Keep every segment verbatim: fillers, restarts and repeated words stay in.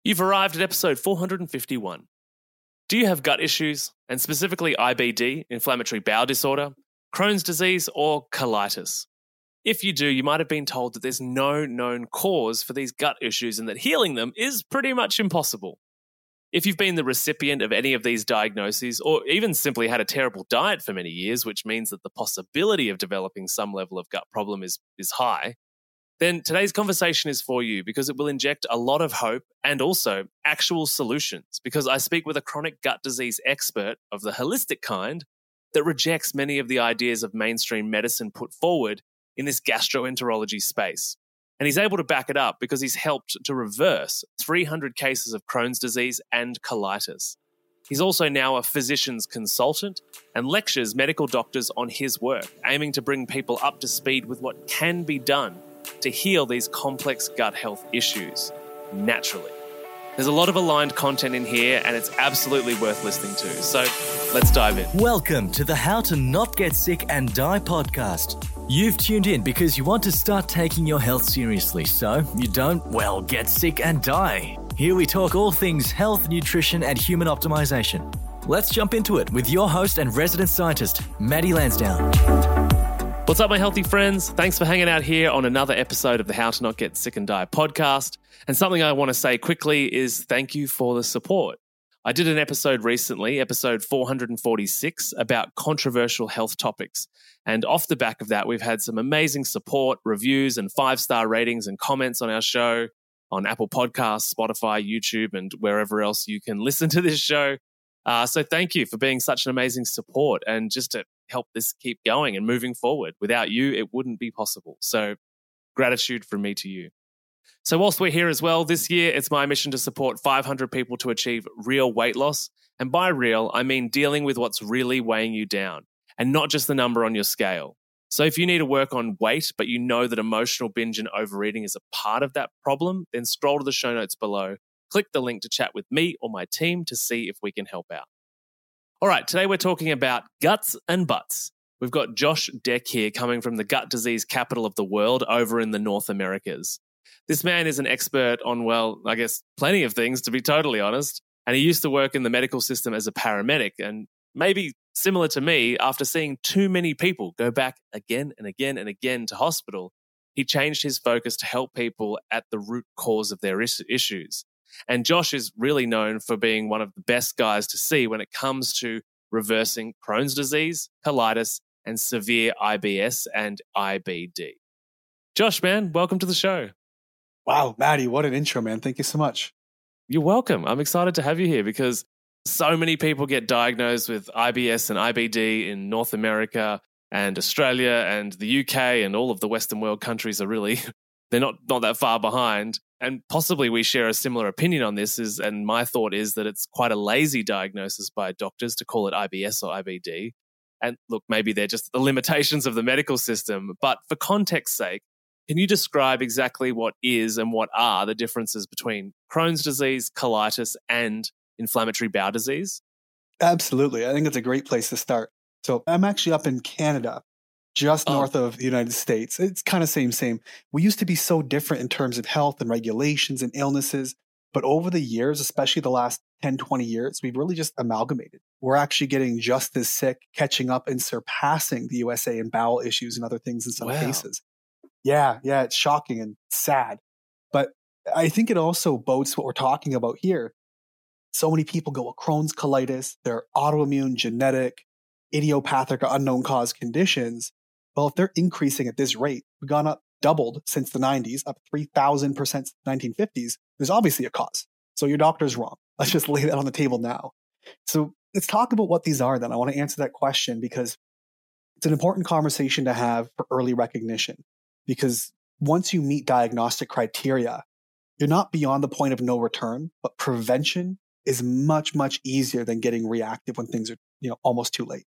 You've arrived at episode four hundred fifty-one. Do you have gut issues, and specifically I B D, inflammatory bowel disorder, Crohn's disease, or colitis? If you do, you might have been told that there's no known cause for these gut issues and that healing them is pretty much impossible. If you've been the recipient of any of these diagnoses, or even simply had a terrible diet for many years, which means that the possibility of developing some level of gut problem is, is high, then today's conversation is for you because it will inject a lot of hope and also actual solutions, because I speak with a chronic gut disease expert of the holistic kind that rejects many of the ideas of mainstream medicine put forward in this gastroenterology space. And he's able to back it up because he's helped to reverse three hundred cases of Crohn's disease and colitis. He's also now a physician's consultant and lectures medical doctors on his work, aiming to bring people up to speed with what can be done to heal these complex gut health issues naturally. There's a lot of aligned content in here, and it's absolutely worth listening to. So let's dive in. Welcome to the How to Not Get Sick and Die podcast. You've tuned in because you want to start taking your health seriously so you don't, well, get sick and die. Here we talk all things health, nutrition, and human optimization. Let's jump into it with your host and resident scientist, Maddie Lansdowne. What's up, my healthy friends? Thanks for hanging out here on another episode of the How to Not Get Sick and Die podcast. And something I want to say quickly is thank you for the support. I did an episode recently, episode four hundred forty-six, about controversial health topics. And off the back of that, we've had some amazing support, reviews, and five-star ratings and comments on our show on Apple Podcasts, Spotify, YouTube, and wherever else you can listen to this show. Uh, so thank you for being such an amazing support and just to help this keep going and moving forward. Without you, it wouldn't be possible. So gratitude from me to you. So whilst we're here as well, this year it's my mission to support five hundred people to achieve real weight loss. And by real, I mean dealing with what's really weighing you down and not just the number on your scale. So if you need to work on weight, but you know that emotional binge and overeating is a part of that problem, then scroll to the show notes below. Click the link to chat with me or my team to see if we can help out. All right, today we're talking about guts and butts. We've got Josh Deck here coming from the gut disease capital of the world over in the North Americas. This man is an expert on, well, I guess plenty of things, to be totally honest. And he used to work in the medical system as a paramedic. And maybe similar to me, after seeing too many people go back again and again and again to hospital, he changed his focus to help people at the root cause of their is- issues. And Josh is really known for being one of the best guys to see when it comes to reversing Crohn's disease, colitis, and severe I B S and I B D. Josh, man, welcome to the show. Wow, Maddie, what an intro, man. Thank you so much. You're welcome. I'm excited to have you here because so many people get diagnosed with I B S and I B D in North America and Australia and the U K, and all of the Western world countries are really, they're not, not that far behind. And possibly we share a similar opinion on this, is, and my thought is that it's quite a lazy diagnosis by doctors to call it I B S or I B D. And look, maybe they're just the limitations of the medical system. But for context's sake, can you describe exactly what is and what are the differences between Crohn's disease, colitis, and inflammatory bowel disease? Absolutely. I think it's a great place to start. So I'm actually up in Canada, just Oh. north of the United States. It's kind of same, same. We used to be so different in terms of health and regulations and illnesses. But over the years, especially the last ten, twenty years, we've really just amalgamated. We're actually getting just as sick, catching up and surpassing the U S A in bowel issues and other things in some Wow. cases. Yeah, yeah, it's shocking and sad. But I think it also bodes what we're talking about here. So many people go, well, Crohn's, colitis, they're autoimmune, genetic, idiopathic, or unknown cause conditions. Well, if they're increasing at this rate, we've gone up, doubled since the nineties, up three thousand percent since the nineteen fifties, there's obviously a cause. So your doctor's wrong. Let's just lay that on the table now. So let's talk about what these are then. I want to answer that question because it's an important conversation to have for early recognition. Because once you meet diagnostic criteria, you're not beyond the point of no return, but prevention is much, much easier than getting reactive when things are, you know, almost too late.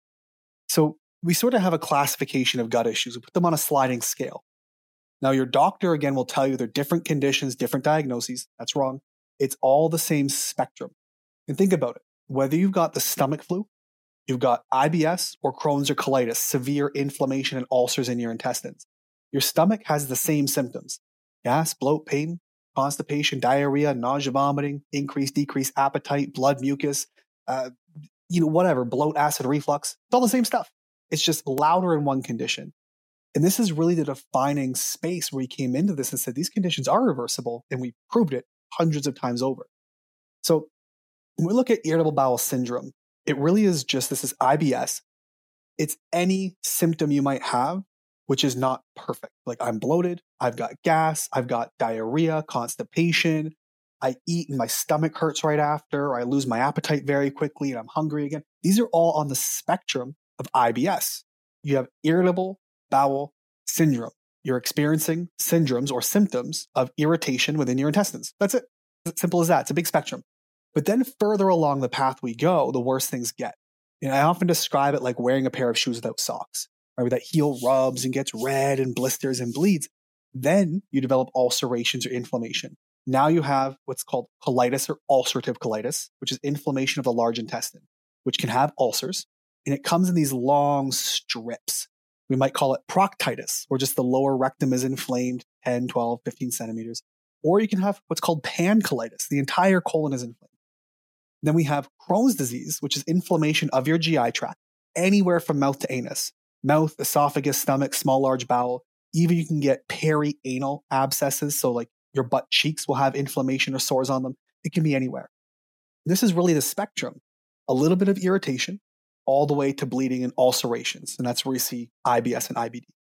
So we sort of have a classification of gut issues. We put them on a sliding scale. Now, your doctor, again, will tell you they're different conditions, different diagnoses. That's wrong. It's all the same spectrum. And think about it. Whether you've got the stomach flu, you've got I B S or Crohn's or colitis, severe inflammation and ulcers in your intestines, your stomach has the same symptoms: gas, bloat, pain. constipation, diarrhea, nausea, vomiting, increase, decrease appetite, blood mucus, uh, you know, whatever, bloat, acid reflux. It's all the same stuff. It's just louder in one condition. And this is really the defining space where we came into this and said these conditions are reversible, and we proved it hundreds of times over. So when we look at irritable bowel syndrome, it really is just, this is I B S. It's any symptom you might have, which is not perfect. Like, I'm bloated, I've got gas, I've got diarrhea, constipation, I eat and my stomach hurts right after, or I lose my appetite very quickly and I'm hungry again. These are all on the spectrum of I B S. You have irritable bowel syndrome. You're experiencing syndromes or symptoms of irritation within your intestines. That's it. It's simple as that. It's a big spectrum. But then further along the path we go, the worse things get. And I often describe it like wearing a pair of shoes without socks, right? Where that heel rubs and gets red and blisters and bleeds. Then you develop ulcerations or inflammation. Now you have what's called colitis or ulcerative colitis, which is inflammation of the large intestine, which can have ulcers. And it comes in these long strips. We might call it proctitis, where just the lower rectum is inflamed ten, twelve, fifteen centimeters. Or you can have what's called pancolitis. The entire colon is inflamed. Then we have Crohn's disease, which is inflammation of your G I tract, anywhere from mouth to anus. Mouth, esophagus, stomach, small, large bowel. Even you can get perianal abscesses. So like your butt cheeks will have inflammation or sores on them. It can be anywhere. This is really the spectrum. A little bit of irritation, all the way to bleeding and ulcerations. And that's where we see I B S and I B D.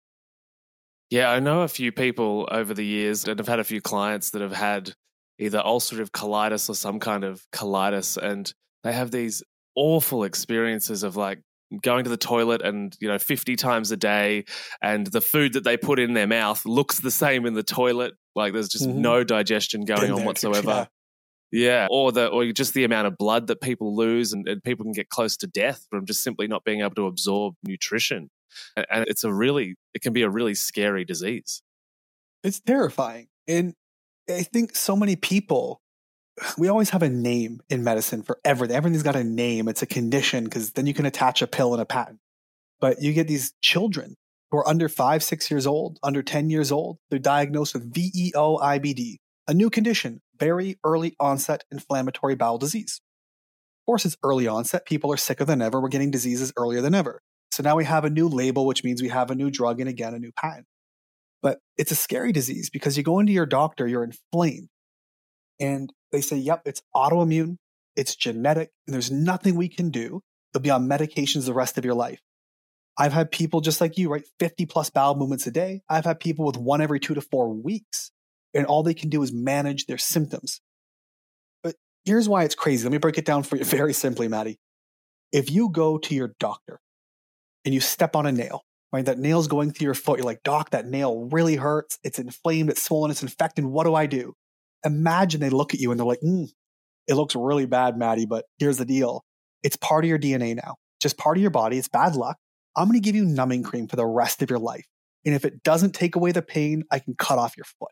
Yeah, I know a few people over the years, and I've had a few clients that have had either ulcerative colitis or some kind of colitis, and they have these awful experiences of like going to the toilet and, you know, fifty times a day, and the food that they put in their mouth looks the same in the toilet. Like there's just mm-hmm. no digestion going Been on there, whatsoever. Yeah. Yeah, or the or just the amount of blood that people lose, and, and people can get close to death from just simply not being able to absorb nutrition. And, and it's a really, it can be a really scary disease. It's terrifying. And I think so many people, we always have a name in medicine for everything. Everything's got a name. It's a condition, because then you can attach a pill and a patent. But you get these children who are under five, six years old, under ten years old. They're diagnosed with V E O I B D, a new condition, very early onset inflammatory bowel disease. Of course, it's early onset. People are sicker than ever. We're getting diseases earlier than ever. So now we have a new label, which means we have a new drug and, again, a new patent. But it's a scary disease because you go into your doctor, you're inflamed. And they say, yep, it's autoimmune, it's genetic, and there's nothing we can do. You'll be on medications the rest of your life. I've had people just like you, right? fifty plus bowel movements a day. I've had people with one every two to four weeks. And all they can do is manage their symptoms. But here's why it's crazy. Let me break it down for you very simply, Maddie. If you go to your doctor and you step on a nail, right? That nail's going through your foot. You're like, doc, that nail really hurts. It's inflamed, it's swollen, it's infected. What do I do? Imagine they look at you and they're like, mm, it looks really bad, Maddie, but here's the deal. It's part of your D N A now. Just part of your body. It's bad luck. I'm going to give you numbing cream for the rest of your life. And if it doesn't take away the pain, I can cut off your foot.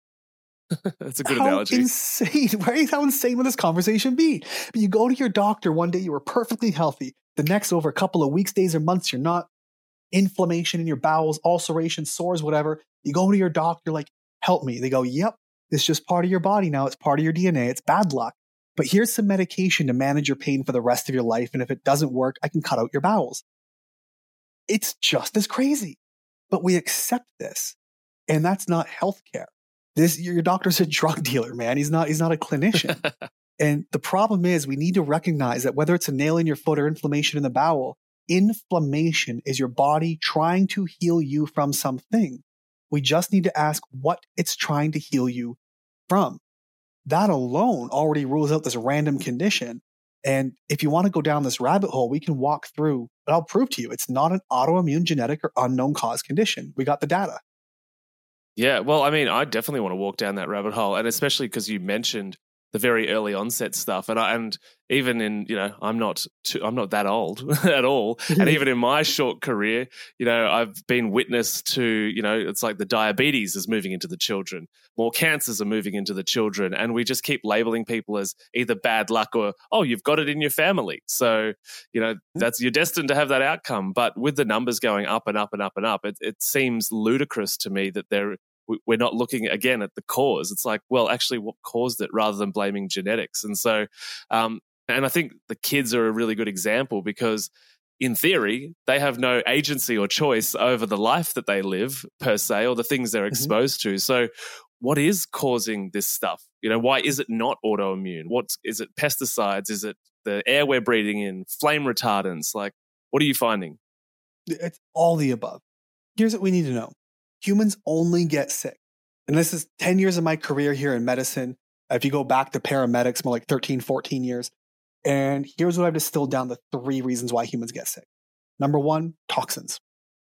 That's a good how analogy. Insane, right? How insane would this conversation be? But you go to your doctor one day, you were perfectly healthy. The next, over a couple of weeks, days, or months, you're not. Inflammation in your bowels, ulceration, sores, whatever. You go to your doctor, like, help me. They go, yep, it's just part of your body now. It's part of your D N A. It's bad luck. But here's some medication to manage your pain for the rest of your life. And if it doesn't work, I can cut out your bowels. It's just as crazy. But we accept this. And that's not healthcare. This, your doctor's a drug dealer, man. He's not, he's not a clinician. And the problem is we need to recognize that whether it's a nail in your foot or inflammation in the bowel, inflammation is your body trying to heal you from something. We just need to ask what it's trying to heal you from. That alone already rules out this random condition. And if you want to go down this rabbit hole, we can walk through, but I'll prove to you it's not an autoimmune, genetic, or unknown cause condition. We got the data. Yeah, well, I mean, I definitely want to walk down that rabbit hole, and especially because you mentioned the very early onset stuff, and I, and even in, you know, I'm not too, I'm not that old at all, and even in my short career, you know, I've been witness to, you know, it's like the diabetes is moving into the children, more cancers are moving into the children, and we just keep labeling people as either bad luck or, oh, you've got it in your family, so you know that's you're destined to have that outcome. But with the numbers going up and up and up and up, it, it seems ludicrous to me that there we- we're not looking again at the cause. It's like, well, actually, what caused it, rather than blaming genetics. And so, um, and I think the kids are a really good example, because in theory, they have no agency or choice over the life that they live per se, or the things they're Mm-hmm. exposed to. So what is causing this stuff? You know, why is it not autoimmune? What is it? Pesticides? Is it the air we're breathing in? Flame retardants? Like, what are you finding? It's all the above. Here's what we need to know. Humans only get sick. And this is ten years of my career here in medicine. If you go back to paramedics, more like thirteen, fourteen years. And here's what I've distilled down the three reasons why humans get sick. Number one, toxins.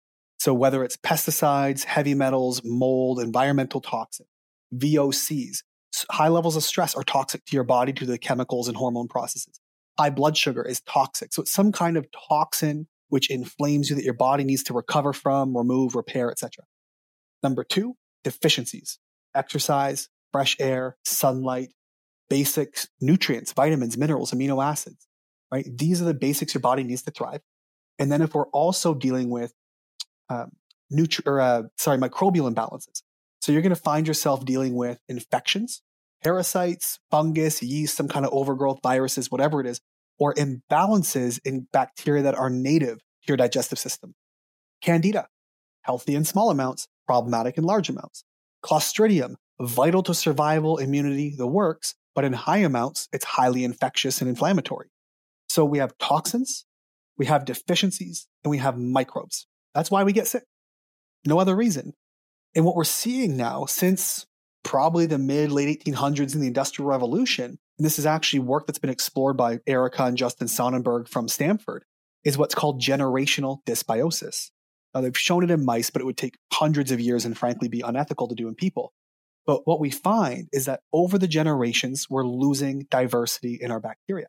So whether it's pesticides, heavy metals, mold, environmental toxin, V O Cs, high levels of stress are toxic to your body due to the chemicals and hormone processes. High blood sugar is toxic. So it's some kind of toxin which inflames you that your body needs to recover from, remove, repair, et cetera. Number two, deficiencies. Exercise, fresh air, sunlight, basic nutrients, vitamins, minerals, amino acids, right? These are the basics your body needs to thrive. And then if we're also dealing with um, nutri- or, uh, sorry, microbial imbalances. So you're going to find yourself dealing with infections, parasites, fungus, yeast, some kind of overgrowth, viruses, whatever it is, or imbalances in bacteria that are native to your digestive system. Candida, healthy in small amounts, problematic in large amounts. Clostridium, vital to survival, immunity, the works, but in high amounts, it's highly infectious and inflammatory. So we have toxins, we have deficiencies, and we have microbes. That's why we get sick. No other reason. And what we're seeing now, since probably the mid, late eighteen hundreds in the Industrial Revolution, and this is actually work that's been explored by Erica and Justin Sonnenberg from Stanford, is what's called generational dysbiosis. Now, they've shown it in mice, but it would take hundreds of years and frankly be unethical to do in people. But what we find is that over the generations, we're losing diversity in our bacteria.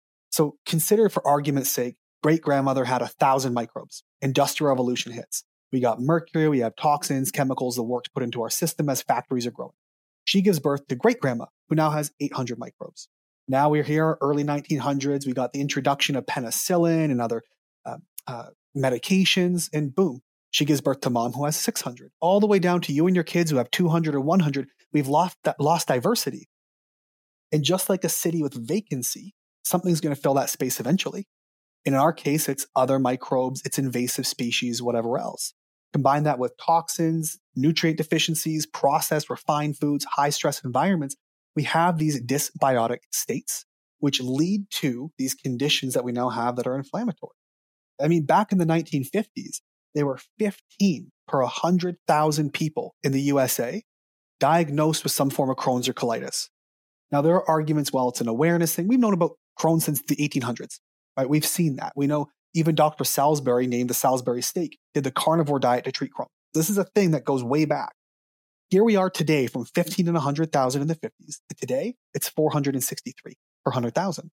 So consider, for argument's sake, great-grandmother had a thousand microbes. Industrial Revolution hits. We got mercury, we have toxins, chemicals, the works put into our system as factories are growing. She gives birth to great-grandma, who now has eight hundred microbes. Now we're here, early nineteen hundreds, we got the introduction of penicillin and other uh, uh, medications, and boom, she gives birth to mom who has six hundred. All the way down to you and your kids who have two hundred or one hundred. We've lost, lost diversity. And just like a city with vacancy, something's going to fill that space eventually. And in our case, it's other microbes, it's invasive species, whatever else. Combine that with toxins, nutrient deficiencies, processed, refined foods, high stress environments, we have these dysbiotic states, which lead to these conditions that we now have that are inflammatory. I mean, back in the nineteen fifties, there were fifteen per one hundred thousand people in the U S A diagnosed with some form of Crohn's or colitis. Now, there are arguments, well, it's an awareness thing. We've known about Crohn's since the eighteen hundreds, right? We've seen that. We know even Doctor Salisbury, named the Salisbury steak, did the carnivore diet to treat Crohn's. This is a thing that goes way back. Here we are today from fifteen and one hundred thousand in the fifties. To today, it's four hundred sixty-three per one hundred thousand.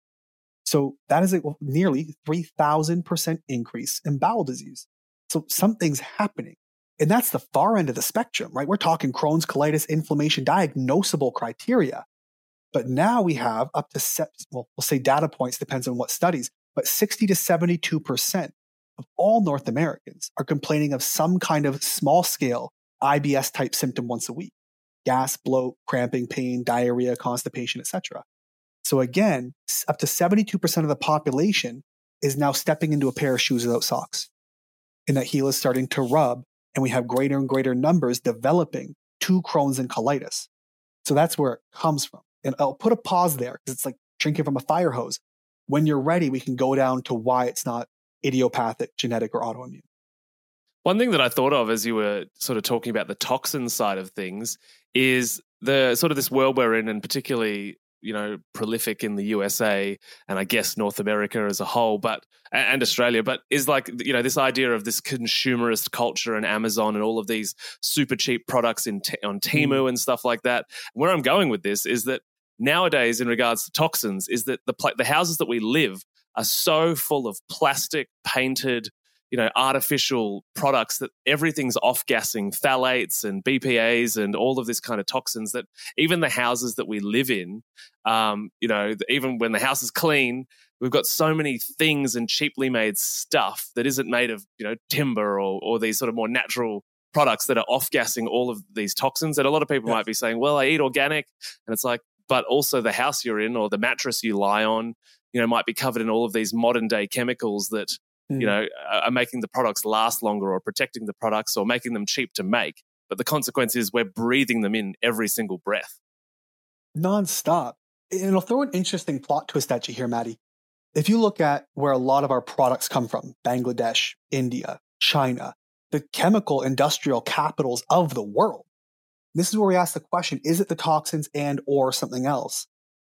So that is a nearly three thousand percent increase in bowel disease. So something's happening. And that's the far end of the spectrum, right? We're talking Crohn's, colitis, inflammation, diagnosable criteria. But now we have up to, set, well, we'll say data points, depends on what studies, but sixty to seventy-two percent of all North Americans are complaining of some kind of small scale I B S type symptom once a week. Gas, bloat, cramping, pain, diarrhea, constipation, et cetera. So again, up to seventy-two percent of the population is now stepping into a pair of shoes without socks. And that heel is starting to rub, and we have greater and greater numbers developing to Crohn's and colitis. So that's where it comes from. And I'll put a pause there because it's like drinking from a fire hose. When you're ready, we can go down to why it's not idiopathic, genetic, or autoimmune. One thing that I thought of as you were sort of talking about the toxin side of things is the sort of this world we're in, and particularly, you know, prolific in the U S A and I guess North America as a whole, but and Australia, but is like, you know, this idea of this consumerist culture and Amazon and all of these super cheap products in t- on Temu and stuff like that. Where I'm going with this is that nowadays, in regards to toxins, is that the pl- the houses that we live are so full of plastic, painted, you know, artificial products that everything's off-gassing, phthalates and B P As and all of this kind of toxins that even the houses that we live in, um, you know, even when the house is clean, we've got so many things and cheaply made stuff that isn't made of, you know, timber or, or these sort of more natural products that are off-gassing all of these toxins. And a lot of people Yes. might be saying, well, I eat organic. And it's like, but also the house you're in or the mattress you lie on, you know, might be covered in all of these modern day chemicals that, mm. you know, are making the products last longer or protecting the products or making them cheap to make. But the consequence is we're breathing them in every single breath. Non-stop. And I'll throw an interesting plot twist at you here, Maddie. If you look at where a lot of our products come from, Bangladesh, India, China, the chemical industrial capitals of the world, this is where we ask the question, is it the toxins and or something else?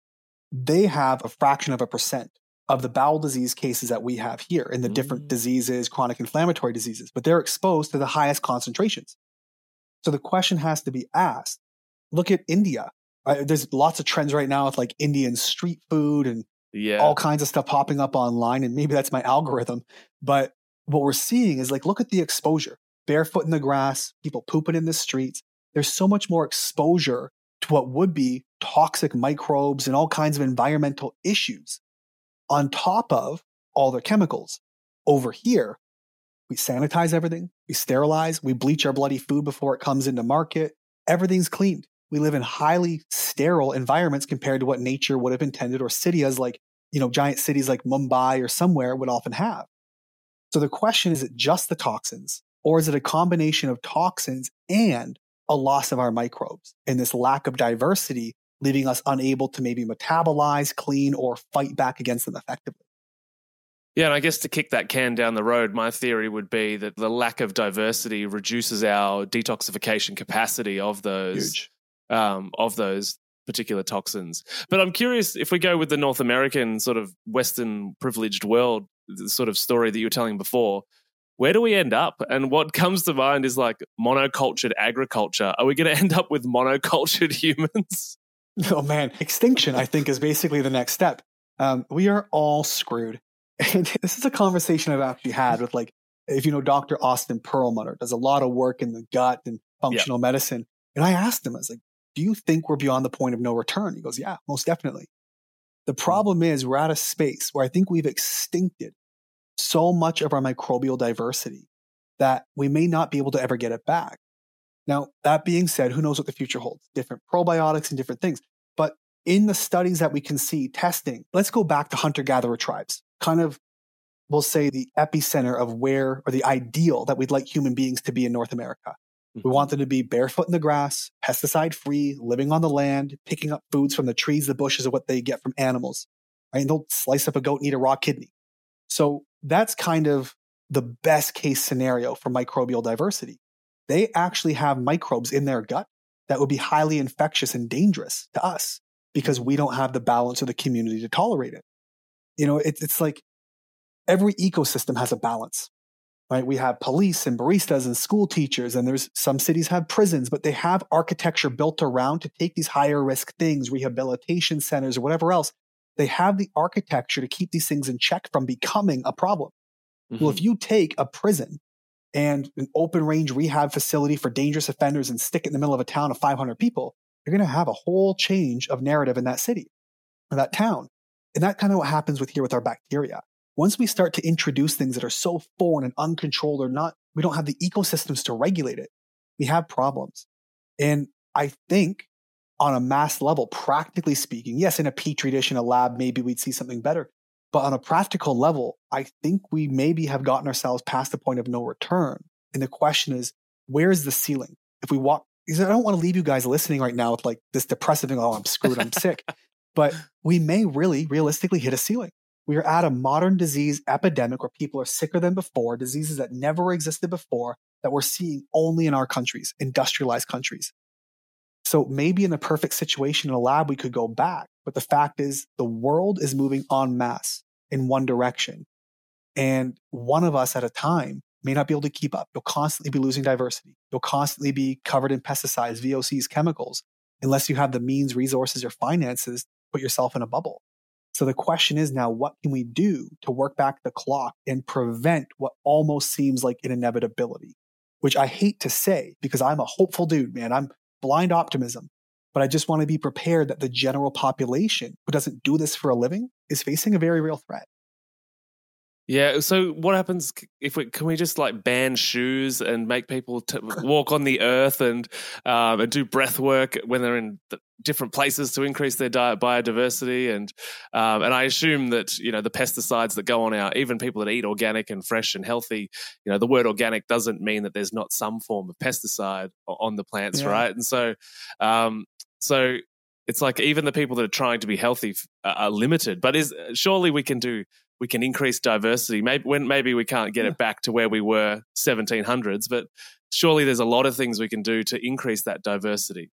They have a fraction of a percent of the bowel disease cases that we have here in the mm. different diseases, chronic inflammatory diseases, but they're exposed to the highest concentrations. So the question has to be asked, look at India. Uh, there's lots of trends right now with like Indian street food and yeah. all kinds of stuff popping up online. And maybe that's my algorithm. But what we're seeing is like, look at the exposure. Barefoot in the grass, people pooping in the streets. There's so much more exposure to what would be toxic microbes and all kinds of environmental issues on top of all the chemicals. Over here, we sanitize everything. We sterilize. We bleach our bloody food before it comes into market. Everything's cleaned. We live in highly sterile environments compared to what nature would have intended, or cities like, you know, giant cities like Mumbai or somewhere would often have. So the question is, is it just the toxins, or is it a combination of toxins and a loss of our microbes and this lack of diversity, leaving us unable to maybe metabolize, clean, or fight back against them effectively? Yeah, and I guess to kick that can down the road, my theory would be that the lack of diversity reduces our detoxification capacity of those. Huge. Um, of those particular toxins. But I'm curious, if we go with the North American sort of Western privileged world the sort of story that you were telling before, where do we end up? And what comes to mind is like monocultured agriculture. Are we going to end up with monocultured humans? Oh man, extinction, I think, is basically the next step. Um, we are all screwed. And this is a conversation I've actually had with, like, if you know, Doctor Austin Perlmutter does a lot of work in the gut and functional yep. medicine. And I asked him, I was like, do you think we're beyond the point of no return? He goes, yeah, most definitely. The problem is we're at a space where I think we've extincted so much of our microbial diversity that we may not be able to ever get it back. Now, that being said, who knows what the future holds? Different probiotics and different things. But in the studies that we can see, testing, let's go back to hunter-gatherer tribes, kind of, we'll say, the epicenter of where, or the ideal that we'd like human beings to be in North America. We want them to be barefoot in the grass, pesticide-free, living on the land, picking up foods from the trees, the bushes, of what they get from animals. Right? And they'll slice up a goat and eat a raw kidney. So that's kind of the best case scenario for microbial diversity. They actually have microbes in their gut that would be highly infectious and dangerous to us because we don't have the balance of the community to tolerate it. You know, it, it's like every ecosystem has a balance. Right? We have police and baristas and school teachers, and there's some cities have prisons, but they have architecture built around to take these higher risk things, rehabilitation centers or whatever else. They have the architecture to keep these things in check from becoming a problem. Mm-hmm. Well, if you take a prison and an open range rehab facility for dangerous offenders and stick it in the middle of a town of five hundred people, you're going to have a whole change of narrative in that city or that town. And that's kind of what happens with here with our bacteria. Once we start to introduce things that are so foreign and uncontrolled, or not, we don't have the ecosystems to regulate it, we have problems. And I think on a mass level, practically speaking, yes, in a petri dish, in a lab, maybe we'd see something better. But on a practical level, I think we maybe have gotten ourselves past the point of no return. And the question is, where's the ceiling? If we walk, because I don't want to leave you guys listening right now with like this depressive thing, oh, I'm screwed, I'm sick. But we may really realistically hit a ceiling. We are at a modern disease epidemic where people are sicker than before, diseases that never existed before, that we're seeing only in our countries, industrialized countries. So maybe in a perfect situation in a lab, we could go back. But the fact is, the world is moving en masse in one direction. And one of us at a time may not be able to keep up. You'll constantly be losing diversity. You'll constantly be covered in pesticides, V O Cs, chemicals, unless you have the means, resources, or finances to put yourself in a bubble. So the question is now, what can we do to work back the clock and prevent what almost seems like an inevitability? Which I hate to say because I'm a hopeful dude, man. I'm blind optimism. But I just want to be prepared that the general population who doesn't do this for a living is facing a very real threat. Yeah. So what happens if we can we just like ban shoes and make people t- walk on the earth and um, and do breath work when they're in the different places to increase their diet biodiversity and um, and I assume that you know the pesticides that go on our even people that eat organic and fresh and healthy, you know the word organic doesn't mean that there's not some form of pesticide on the plants, yeah. right? And so um, so it's like even the people that are trying to be healthy are limited. But is surely we can do. We can increase diversity. Maybe when maybe we can't get yeah. it back to where we were seventeen hundreds, but surely there's a lot of things we can do to increase that diversity.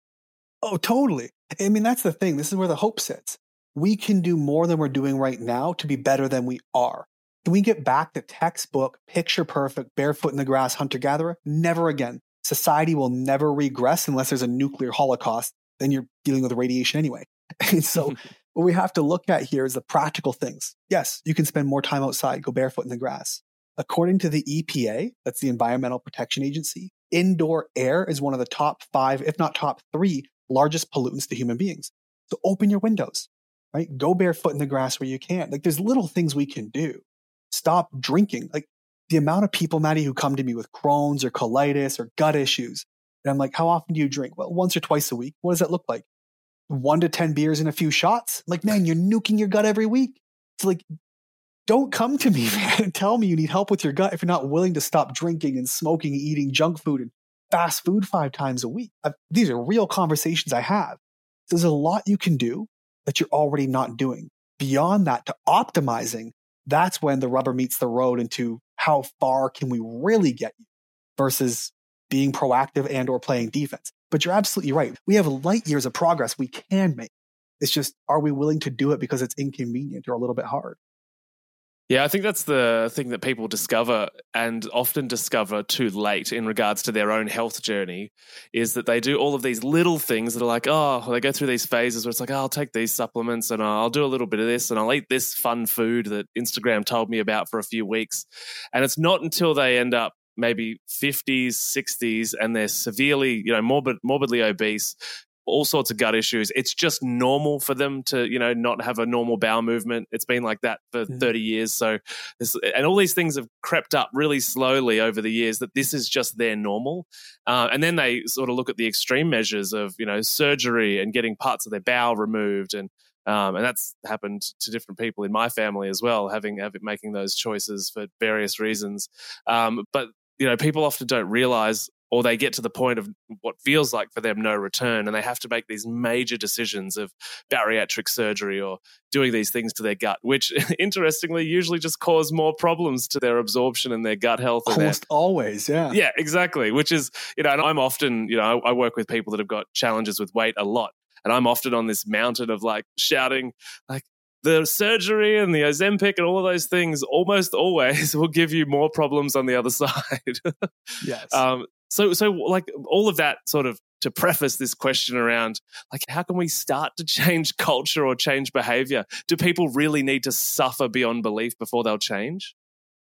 Oh, totally. I mean, that's the thing. This is where the hope sits. We can do more than we're doing right now to be better than we are. Can we get back to textbook, picture perfect, barefoot in the grass, hunter-gatherer? Never again. Society will never regress unless there's a nuclear holocaust. Then you're dealing with radiation anyway. And so what we have to look at here is the practical things. Yes, you can spend more time outside, go barefoot in the grass. According to the E P A, that's the Environmental Protection Agency, indoor air is one of the top five, if not top three, largest pollutants to human beings. So open your windows, right? Go barefoot in the grass where you can. Like there's little things we can do. Stop drinking. Like the amount of people, Maddie, who come to me with Crohn's or colitis or gut issues. And I'm like, how often do you drink? Well, once or twice a week. What does that look like? One to ten beers and a few shots? I'm like, man, you're nuking your gut every week. It's like, don't come to me, man, and tell me you need help with your gut if you're not willing to stop drinking and smoking and eating junk food and fast food five times a week. I've, these are real conversations I have. So there's a lot you can do that you're already not doing. Beyond that, to optimizing, that's when the rubber meets the road into how far can we really get you versus being proactive and or playing defense. But you're absolutely right. We have light years of progress we can make. It's just, are we willing to do it because it's inconvenient or a little bit hard? Yeah, I think that's the thing that people discover and often discover too late in regards to their own health journey is that they do all of these little things that are like, oh, they go through these phases where it's like, oh, I'll take these supplements and I'll do a little bit of this and I'll eat this fun food that Instagram told me about for a few weeks. And it's not until they end up maybe fifties, sixties, and they're severely, you know, morbid, morbidly obese, all sorts of gut issues. It's just normal for them to, you know, not have a normal bowel movement. It's been like that for mm. thirty years. So, this, and all these things have crept up really slowly over the years that this is just their normal. Uh, and then they sort of look at the extreme measures of, you know, surgery and getting parts of their bowel removed. And Um, and that's happened to different people in my family as well, having, having making those choices for various reasons. Um, but, you know, people often don't realize, or they get to the point of what feels like for them no return, and they have to make these major decisions of bariatric surgery or doing these things to their gut, which interestingly usually just cause more problems to their absorption and their gut health. Almost their, always, yeah. Yeah, exactly, which is, you know, and I'm often, you know, I, I work with people that have got challenges with weight a lot, and I'm often on this mountain of like shouting, like, the surgery and the Ozempic and all of those things almost always will give you more problems on the other side. Yes. Um, so, so like all of that sort of to preface this question around like, how can we start to change culture or change behavior? Do people really need to suffer beyond belief before they'll change?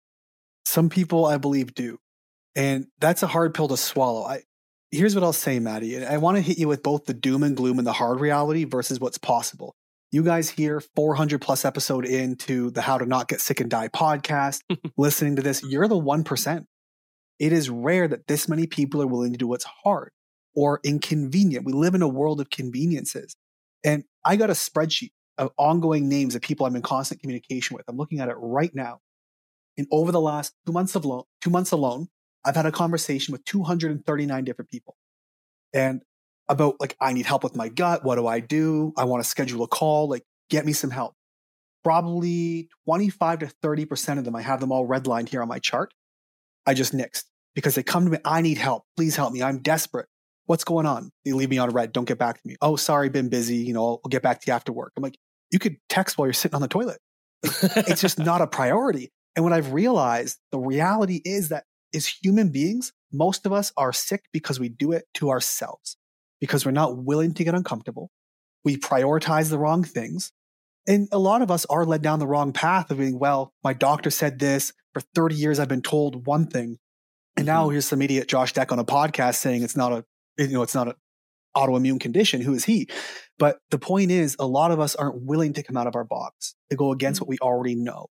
Some people, I believe, do. And that's a hard pill to swallow. I, here's what I'll say, Maddie. I want to hit you with both the doom and gloom and the hard reality versus what's possible. You guys here, four hundred plus episode into the How to Not Get Sick and Die podcast, listening to this, you're the one percent. It is rare that this many people are willing to do what's hard or inconvenient. We live in a world of conveniences. And I got a spreadsheet of ongoing names of people I'm in constant communication with. I'm looking at it right now. And over the last two months of lo- two months alone, I've had a conversation with two hundred thirty-nine different people. And about like, I need help with my gut. What do I do? I want to schedule a call. Like, get me some help. Probably twenty-five to thirty percent of them, I have them all redlined here on my chart. I just nixed because they come to me. I need help. Please help me. I'm desperate. What's going on? They leave me on red. Don't get back to me. Oh, sorry, been busy. You know, I'll, I'll get back to you after work. I'm like, you could text while you're sitting on the toilet. It's just not a priority. And what I've realized, the reality is that as human beings, most of us are sick because we do it to ourselves, because we're not willing to get uncomfortable. We prioritize the wrong things. And a lot of us are led down the wrong path of being, well, my doctor said this. For thirty years, I've been told one thing. And now here's some idiot Josh Deck on a podcast saying it's not a, you know, it's not an autoimmune condition. Who is he? But the point is, a lot of us aren't willing to come out of our box, to go against what we already know.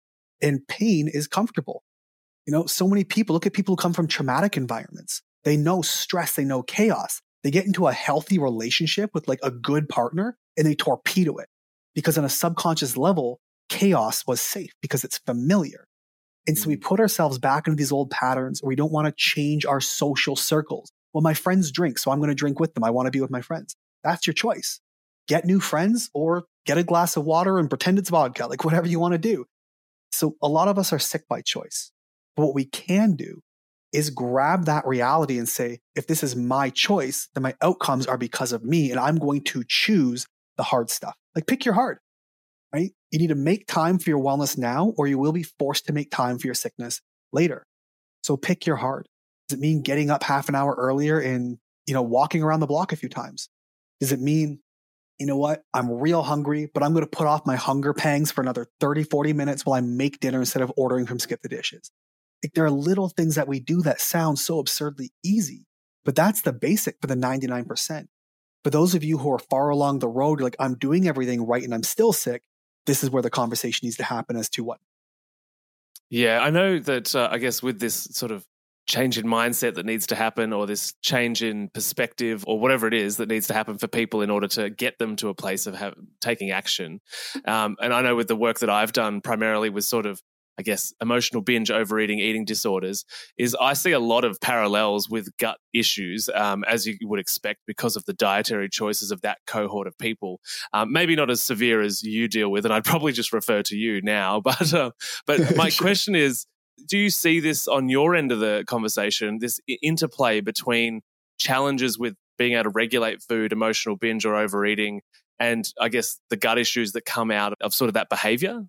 And pain is comfortable. You know, so many people, look at people who come from traumatic environments. They know stress, they know chaos. They get into a healthy relationship with like a good partner and they torpedo it because on a subconscious level, chaos was safe because it's familiar. And so we put ourselves back into these old patterns where we don't want to change our social circles. Well, my friends drink, so I'm going to drink with them. I want to be with my friends. That's your choice. Get new friends or get a glass of water and pretend it's vodka, like whatever you want to do. So a lot of us are sick by choice. But what we can do is grab that reality and say, if this is my choice, then my outcomes are because of me, and I'm going to choose the hard stuff. Like pick your hard, right? You need to make time for your wellness now, or you will be forced to make time for your sickness later. So pick your hard. Does it mean getting up half an hour earlier and, you know, walking around the block a few times? Does it mean, you know what, I'm real hungry, but I'm going to put off my hunger pangs for another thirty, forty minutes while I make dinner instead of ordering from Skip the Dishes? Like, there are little things that we do that sound so absurdly easy, but that's the basic for the ninety-nine percent. For those of you who are far along the road, you're like, I'm doing everything right and I'm still sick, this is where the conversation needs to happen as to what. Yeah, I know that, uh, I guess with this sort of change in mindset that needs to happen, or this change in perspective, or whatever it is that needs to happen for people in order to get them to a place of have, taking action. Um, and I know with the work that I've done primarily with sort of, I guess, emotional binge, overeating, eating disorders, is I see a lot of parallels with gut issues, um, as you would expect, because of the dietary choices of that cohort of people. Um, maybe not as severe as you deal with, and I'd probably just refer to you now. But uh, but my Sure. question is, do you see this on your end of the conversation, this interplay between challenges with being able to regulate food, emotional binge or overeating, and I guess the gut issues that come out of sort of that behavior?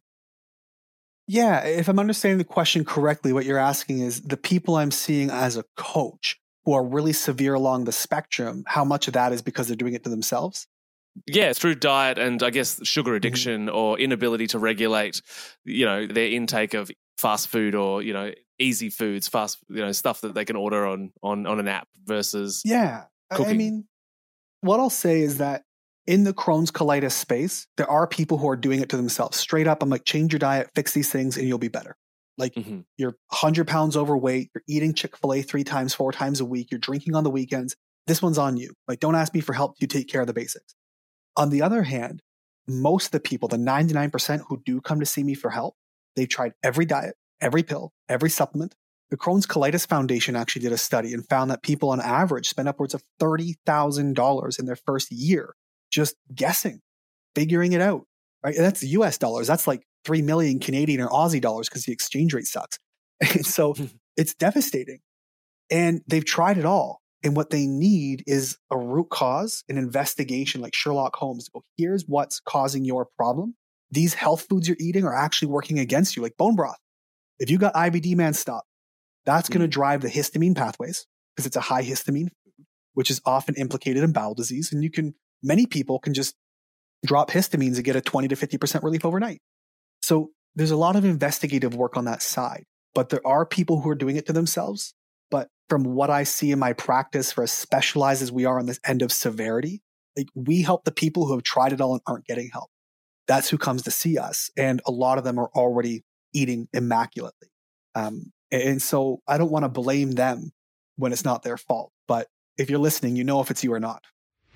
Yeah, if I'm understanding the question correctly, what you're asking is the people I'm seeing as a coach who are really severe along the spectrum, how much of that is because they're doing it to themselves? Yeah, through diet and I guess sugar addiction mm-hmm. or inability to regulate, you know, their intake of fast food or, you know, easy foods, fast, you know, stuff that they can order on on, on an app versus Yeah, cooking. I mean, what I'll say is that in the Crohn's colitis space, there are people who are doing it to themselves. Straight up, I'm like, change your diet, fix these things, and you'll be better. Like, mm-hmm. you're one hundred pounds overweight, you're eating Chick-fil-A three times, four times a week, you're drinking on the weekends. This one's on you. Like, don't ask me for help. You take care of the basics. On the other hand, most of the people, the ninety-nine percent who do come to see me for help, they've tried every diet, every pill, every supplement. The Crohn's Colitis Foundation actually did a study and found that people on average spend upwards of thirty thousand dollars in their first year just guessing, figuring it out, right? And that's U S dollars. That's like three million Canadian or Aussie dollars because the exchange rate sucks. And so it's devastating. And they've tried it all. And what they need is a root cause, an investigation like Sherlock Holmes. Go, here's what's causing your problem. These health foods you're eating are actually working against you, like bone broth. If you got I B D, man, stop. That's mm. going to drive the histamine pathways because it's a high histamine food, which is often implicated in bowel disease. And you can, many people can just drop histamines and get a twenty to fifty percent relief overnight. So there's a lot of investigative work on that side, but there are people who are doing it to themselves. But from what I see in my practice, for as specialized as we are on this end of severity, like we help the people who have tried it all and aren't getting help. That's who comes to see us. And a lot of them are already eating immaculately. Um, and so I don't want to blame them when it's not their fault. But if you're listening, you know if it's you or not.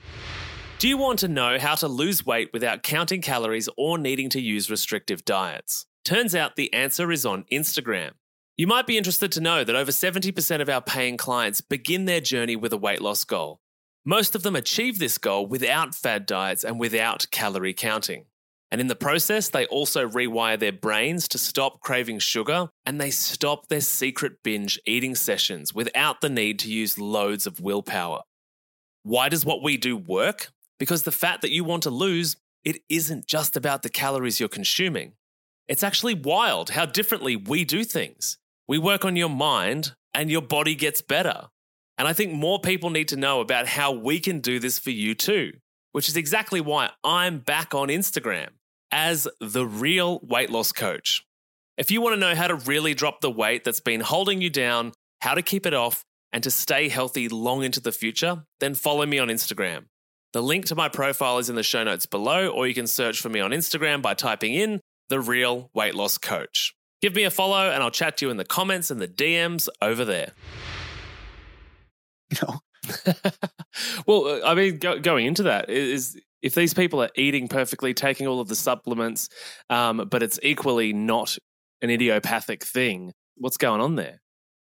Do you want to know how to lose weight without counting calories or needing to use restrictive diets? Turns out the answer is on Instagram. You might be interested to know that over seventy percent of our paying clients begin their journey with a weight loss goal. Most of them achieve this goal without fad diets and without calorie counting. And in the process, they also rewire their brains to stop craving sugar, and they stop their secret binge eating sessions without the need to use loads of willpower. Why does what we do work? Because the fat that you want to lose, it isn't just about the calories you're consuming. It's actually wild how differently we do things. We work on your mind and your body gets better. And I think more people need to know about how we can do this for you too, which is exactly why I'm back on Instagram as The Real Weight Loss Coach. If you want to know how to really drop the weight that's been holding you down, how to keep it off, and to stay healthy long into the future, then follow me on Instagram. The link to my profile is in the show notes below, or you can search for me on Instagram by typing in The Real Weight Loss Coach. Give me a follow and I'll chat to you in the comments and the D Ms over there. No. Well, I mean, go, going into that is if these people are eating perfectly, taking all of the supplements, um, but it's equally not an idiopathic thing, what's going on there?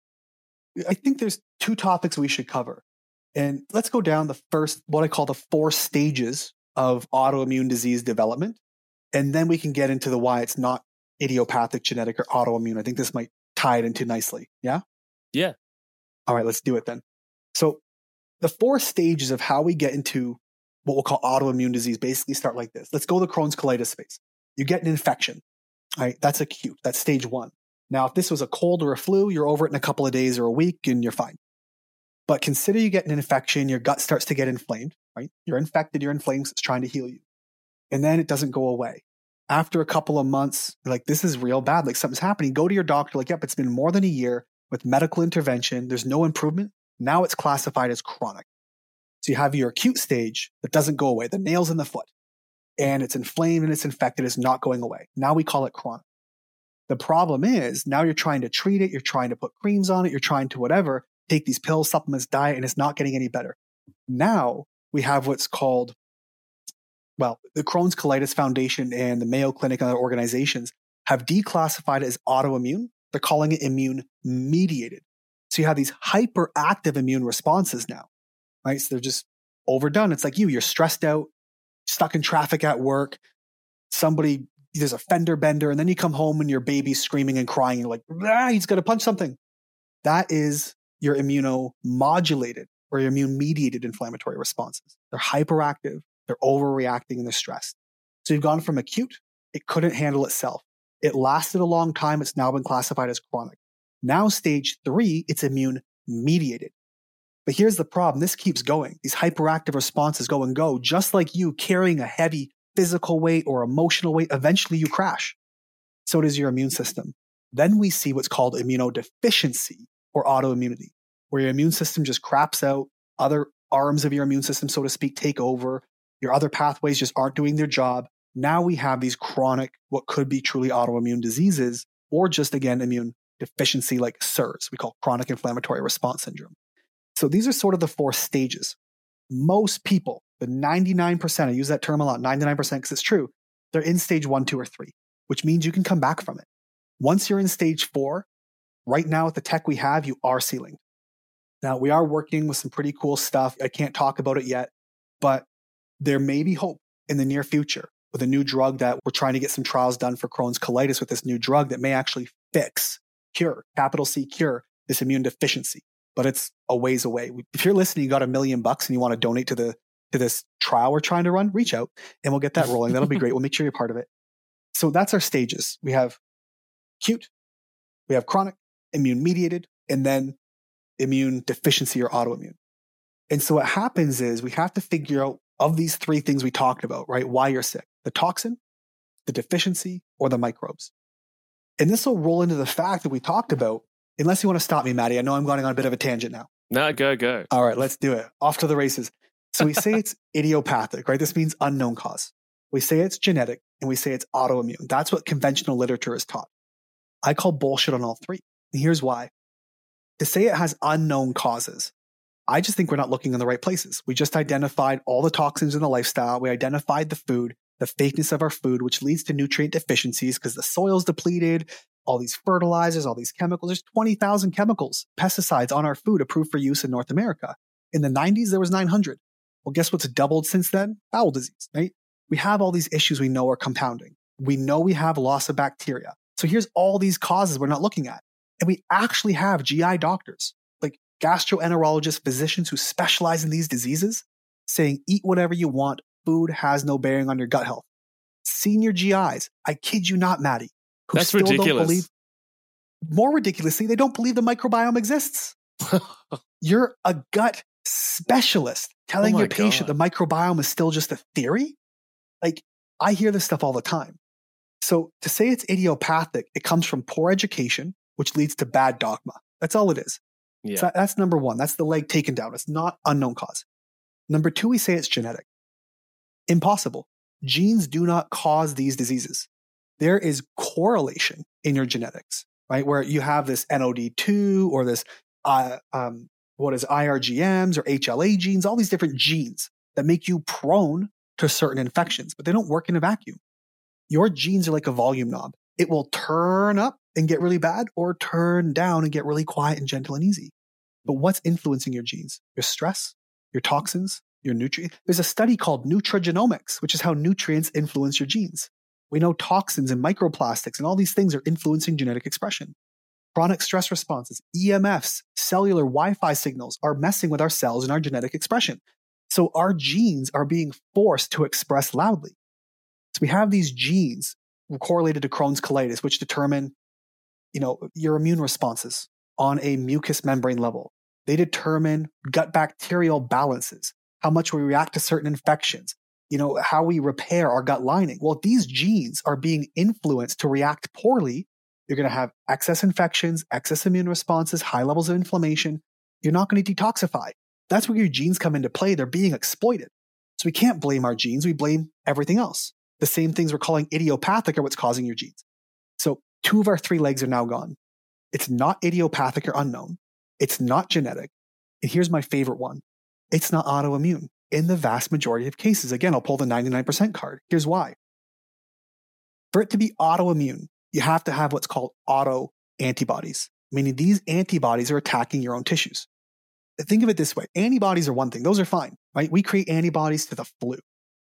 I think there's two topics we should cover. And let's go down the first, what I call the four stages of autoimmune disease development. And then we can get into the why it's not idiopathic, genetic, or autoimmune. I think this might tie it into nicely. Yeah? Yeah. All right, let's do it then. So the four stages of how we get into what we'll call autoimmune disease basically start like this. Let's go the Crohn's colitis space. You get an infection. All right, that's acute. That's stage one. Now, if this was a cold or a flu, you're over it in a couple of days or a week and you're fine. But consider you get an infection, your gut starts to get inflamed, right? You're infected, you're inflamed, so it's trying to heal you. And then it doesn't go away. After a couple of months, like, this is real bad, like something's happening. Go to your doctor, like, yep, it's been more than a year with medical intervention. There's no improvement. Now it's classified as chronic. So you have your acute stage that doesn't go away, the nails in the foot, and it's inflamed and it's infected, it's not going away. Now we call it chronic. The problem is now you're trying to treat it, you're trying to put creams on it, you're trying to whatever, take these pills, supplements, diet, and it's not getting any better. Now we have what's called, well, the Crohn's Colitis Foundation and the Mayo Clinic and other organizations have declassified it as autoimmune. They're calling it immune mediated. So you have these hyperactive immune responses now, right? So they're just overdone. It's like you, you're stressed out, stuck in traffic at work, somebody, there's a fender bender, and then you come home and your baby's screaming and crying. You're like, ah, he's going to punch something. That is your immunomodulated or your immune mediated inflammatory responses. They're hyperactive, they're overreacting, and they're stressed. So you've gone from acute, it couldn't handle itself. It lasted a long time. It's now been classified as chronic. Now stage three, it's immune mediated. But here's the problem. This keeps going. These hyperactive responses go and go, just like you carrying a heavy physical weight or emotional weight. Eventually you crash. So does your immune system. Then we see what's called immunodeficiency or autoimmunity, where your immune system just craps out. Other arms of your immune system, so to speak, take over. Your other pathways just aren't doing their job. Now we have these chronic, what could be truly autoimmune diseases, or just, again, immune deficiency like C I R S, we call chronic inflammatory response syndrome. So these are sort of the four stages. Most people, the ninety-nine percent, I use that term a lot, ninety-nine percent because it's true, they're in stage one, two, or three, which means you can come back from it. Once you're in stage four, right now with the tech we have, you are ceiling. Now, we are working with some pretty cool stuff. I can't talk about it yet, but there may be hope in the near future with a new drug that we're trying to get some trials done for Crohn's colitis with this new drug that may actually fix, cure, capital C, cure this immune deficiency. But it's a ways away. If you're listening, you got a million bucks and you want to donate to the to this trial we're trying to run, reach out and we'll get that rolling. That'll be great. We'll make sure you're part of it. So that's our stages. We have acute, we have chronic, immune mediated, and then immune deficiency or autoimmune. And so what happens is we have to figure out of these three things we talked about, right? Why you're sick, the toxin, the deficiency, or the microbes. And this will roll into the fact that we talked about, unless you want to stop me, Maddie. I know I'm going on a bit of a tangent now. No, go, go. All right, let's do it. Off to the races. So we say it's idiopathic, right? This means unknown cause. We say it's genetic and we say it's autoimmune. That's what conventional literature is taught. I call bullshit on all three. And here's why. To say it has unknown causes, I just think we're not looking in the right places. We just identified all the toxins in the lifestyle. We identified the food, the fakeness of our food, which leads to nutrient deficiencies because the soil's depleted, all these fertilizers, all these chemicals. There's twenty thousand chemicals, pesticides on our food approved for use in North America. In the nineties, there was nine hundred. Well, guess what's doubled since then? Bowel disease, right? We have all these issues we know are compounding. We know we have loss of bacteria. So here's all these causes we're not looking at. And we actually have G I doctors, like gastroenterologists, physicians who specialize in these diseases, saying, eat whatever you want. Food has no bearing on your gut health. Senior G Is, I kid you not, Maddie, who That's still ridiculous. don't believe, more ridiculously, they don't believe the microbiome exists. You're a gut specialist telling Oh my your patient God. the microbiome is still just a theory? Like, I hear this stuff all the time. So to say it's idiopathic, it comes from poor education, which leads to bad dogma. That's all it is. Yeah. So that's number one. That's the leg taken down. It's not unknown cause. Number two, we say it's genetic. Impossible. Genes do not cause these diseases. There is correlation in your genetics, right? Where you have this N O D two or this, uh, um, what is I R G Ms or H L A genes, all these different genes that make you prone to certain infections, but they don't work in a vacuum. Your genes are like a volume knob. It will turn up and get really bad or turn down and get really quiet and gentle and easy. But what's influencing your genes? Your stress, your toxins, your nutrients. There's a study called nutrigenomics, which is how nutrients influence your genes. We know toxins and microplastics and all these things are influencing genetic expression. Chronic stress responses, E M Fs, cellular Wi-Fi signals are messing with our cells and our genetic expression. So our genes are being forced to express loudly. So we have these genes correlated to Crohn's colitis, which determine, you know, your immune responses on a mucous membrane level. They determine gut bacterial balances, how much we react to certain infections, you know, how we repair our gut lining. Well, if these genes are being influenced to react poorly, you're going to have excess infections, excess immune responses, high levels of inflammation. You're not going to detoxify. That's where your genes come into play. They're being exploited. So we can't blame our genes. We blame everything else. The same things we're calling idiopathic are what's causing your genes. So two of our three legs are now gone. It's not idiopathic or unknown. It's not genetic. And here's my favorite one. It's not autoimmune in the vast majority of cases. Again, I'll pull the ninety-nine percent card. Here's why. For it to be autoimmune, you have to have what's called auto antibodies, meaning these antibodies are attacking your own tissues. Think of it this way. Antibodies are one thing. Those are fine, right? We create antibodies to the flu.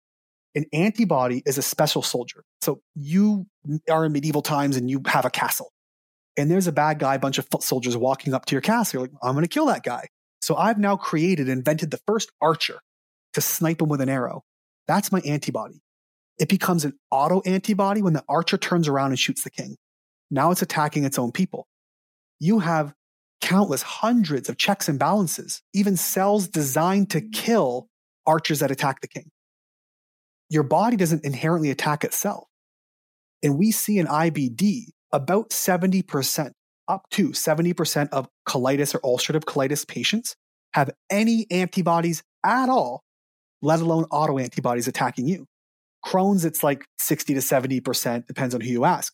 An antibody is a special soldier. So you are in medieval times and you have a castle. And there's a bad guy, a bunch of foot soldiers walking up to your castle. You're like, I'm going to kill that guy. So I've now created, invented the first archer to snipe him with an arrow. That's my antibody. It becomes an auto antibody when the archer turns around and shoots the king. Now it's attacking its own people. You have countless hundreds of checks and balances, even cells designed to kill archers that attack the king. Your body doesn't inherently attack itself. And we see in I B D about seventy percent, up to seventy percent of colitis or ulcerative colitis patients have any antibodies at all, let alone autoantibodies attacking you. Crohn's, it's like sixty to seventy percent, depends on who you ask.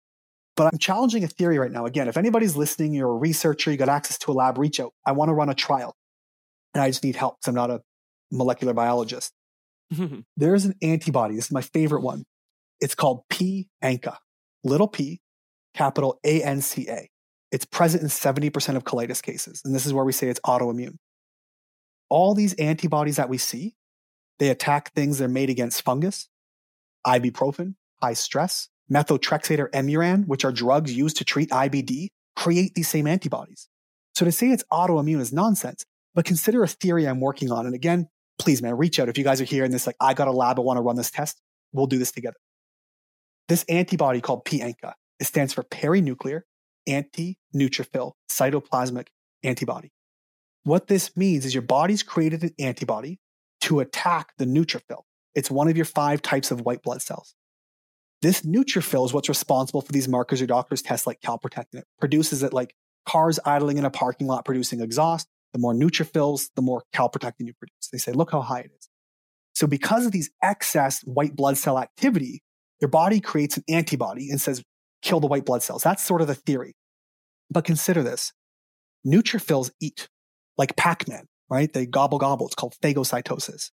But I'm challenging a theory right now. Again, if anybody's listening, you're a researcher, you got access to a lab, reach out. I want to run a trial. And I just need help because I'm not a molecular biologist. There's an antibody. This is my favorite one. It's called P ANCA. Little p, capital A N C A. It's present in seventy percent of colitis cases. And this is where we say it's autoimmune. All these antibodies that we see, they attack things that are made against fungus, ibuprofen, high stress, methotrexate or Emuran, which are drugs used to treat I B D, create these same antibodies. So to say it's autoimmune is nonsense, but consider a theory I'm working on. And again, please, man, reach out. If you guys are here and this like, I got a lab, I want to run this test, we'll do this together. This antibody called P ANCA, it stands for perinuclear anti-neutrophil cytoplasmic antibody. What this means is your body's created an antibody to attack the neutrophil. It's one of your five types of white blood cells. This neutrophil is what's responsible for these markers your doctors test like calprotectin. It produces it like cars idling in a parking lot producing exhaust. The more neutrophils, the more calprotectin you produce. They say, look how high it is. So because of these excess white blood cell activity, your body creates an antibody and says, kill the white blood cells. That's sort of the theory. But consider this. Neutrophils eat like Pac-Man, right? They gobble gobble. It's called phagocytosis.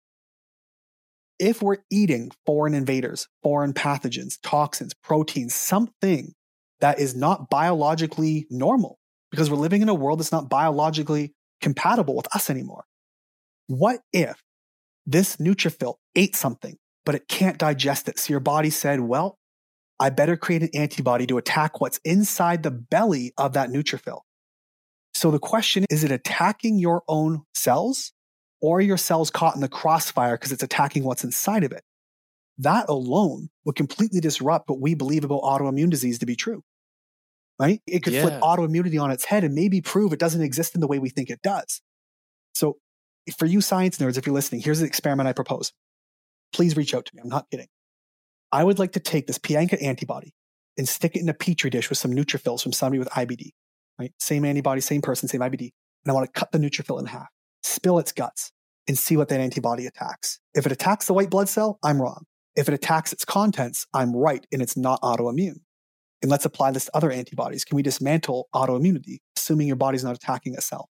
If we're eating foreign invaders, foreign pathogens, toxins, proteins, something that is not biologically normal, because we're living in a world that's not biologically compatible with us anymore. What if this neutrophil ate something, but it can't digest it? So your body said, well, I better create an antibody to attack what's inside the belly of that neutrophil. So the question, is it attacking your own cells? Or your cells caught in the crossfire because it's attacking what's inside of it? That alone would completely disrupt what we believe about autoimmune disease to be true, right? It could Yeah. flip autoimmunity on its head and maybe prove it doesn't exist in the way we think it does. So for you science nerds, if you're listening, here's the experiment I propose. Please reach out to me. I'm not kidding. I would like to take this P ANCA antibody and stick it in a petri dish with some neutrophils from somebody with I B D, right? Same antibody, same person, same I B D. And I want to cut the neutrophil in half, spill its guts, and see what that antibody attacks. If it attacks the white blood cell, I'm wrong. If it attacks its contents, I'm right, and it's not autoimmune. And let's apply this to other antibodies. Can we dismantle autoimmunity, assuming your body's not attacking a cell?